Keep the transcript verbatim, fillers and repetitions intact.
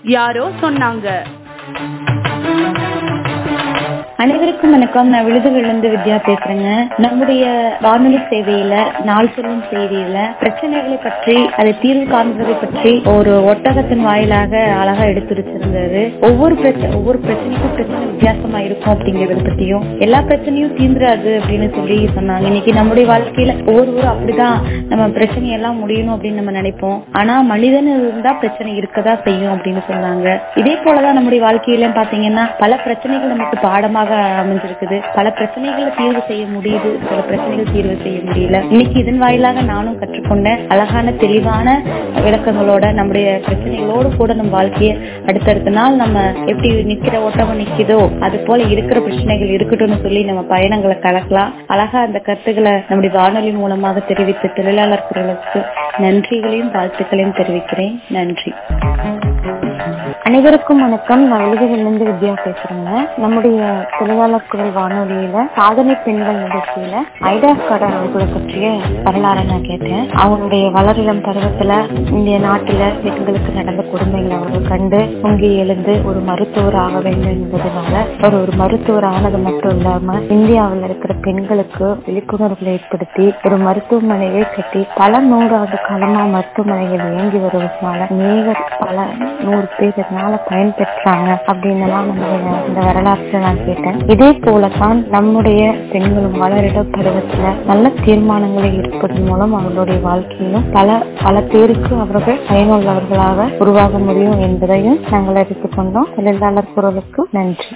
யாரோ சொன்னாங்க. அனைவருக்கும் வணக்கம். நான் விழுதுகளிலிருந்து வித்யா பேசுறேங்க. நம்முடைய வானொலி சேவையில நாள் சொல்லும் செய்தியில பிரச்சனைகளை பற்றி அதை தீர்வு காண்பதை பற்றி ஒரு ஒட்டகத்தின் வாயிலாக அழகா எடுத்துரைச்சிருந்தது. ஒவ்வொரு பிரச்சனை ஒவ்வொரு பிரச்சனைக்கும் பிரச்சனை வித்தியாசமா இருக்கும் அப்படிங்கறத பத்தியும், எல்லா பிரச்சனையும் தீர்ந்துராது அப்படின்னு சொல்லி சொன்னாங்க. இன்னைக்கு நம்முடைய வாழ்க்கையில ஒவ்வொருவரும் அப்படிதான் நம்ம பிரச்சனையெல்லாம் முடியணும் அப்படின்னு நம்ம நினைப்போம். ஆனா மனிதன் இருந்தா பிரச்சனை இருக்கதா செய்யும் அப்படின்னு சொன்னாங்க. இதே போலதான் நம்முடைய வாழ்க்கையில பாத்தீங்கன்னா பல பிரச்சனைகள் நமக்கு பாடமாக அமைஞ்சிருக்குது. பல பிரச்சனைகளை தீர்வு செய்ய முடியுது, சில பிரச்சனைகள் தீர்வு செய்ய முடியல. இன்னைக்கு இதன் வாயிலாக நானும் கற்றுக்கொண்ட அழகான தெளிவான விளக்கங்களோட நம்முடைய பிரச்சனைகளோடு கூட நம்ம வாழ்க்கைய அடுத்தடுத்த நாள் நம்ம எப்படி நிக்கிற ஓட்டமா நிக்குதோ அது போல இருக்கிற பிரச்சனைகள் இருக்கட்டும்னு சொல்லி நம்ம பயணங்களை கலக்கலாம். அழகா அந்த கருத்துக்களை நம்முடைய வானொலி மூலமாக தெரிவித்த தொழிலாளர் குரலுக்கு நன்றிகளையும் வாழ்த்துக்களையும் தெரிவிக்கிறேன். நன்றி. அனைவருக்கும் வணக்கம். நான் விழுதுகளிலிருந்து வித்யா பேசுறேங்க. நம்முடைய தொழிலாளர் குரல் வானொலியில சாதனை பெண்கள் நிகழ்ச்சியில ஐடா கார்டன் அவர்களை பற்றிய வரலாறு நான் கேட்டேன். அவங்களுடைய வளரிளம் பருவத்துல இந்திய நாட்டுல பெண்களுக்கு நடந்த கொடுமைகளை அவர்கள் கண்டு பொங்கி எழுந்து ஒரு மருத்துவர் ஆக வேண்டும் என்பதனால அவர் ஒரு மருத்துவர் ஆனது மட்டும் இல்லாம இந்தியாவில் இருக்கிற பெண்களுக்கு விழிப்புணர்வுகளை ஏற்படுத்தி ஒரு மருத்துவமனையை கட்டி பல நூறாண்டு காலமா மருத்துவமனைகள் இயங்கி வருவதனால அநேக பல நூறு பேர் இதனால பயன்பெற்றாங்க அப்படின்னு எல்லாம் நம்முடைய இந்த வரலாற்றை நான் கேட்டேன். இதே போலதான் நம்முடைய பெண்களும் வளரிட பருவத்துல நல்ல தீர்மானங்களை எடுப்பதன் மூலம் அவர்களுடைய வாழ்க்கையிலும் பல பல பேருக்கு அவர்கள் பயனுள்ளவர்களாக உருவாக முடியும் என்பதையும் நாங்கள் அறிந்து கொண்டோம். தொழிலாளர் குரலுக்கு நன்றி.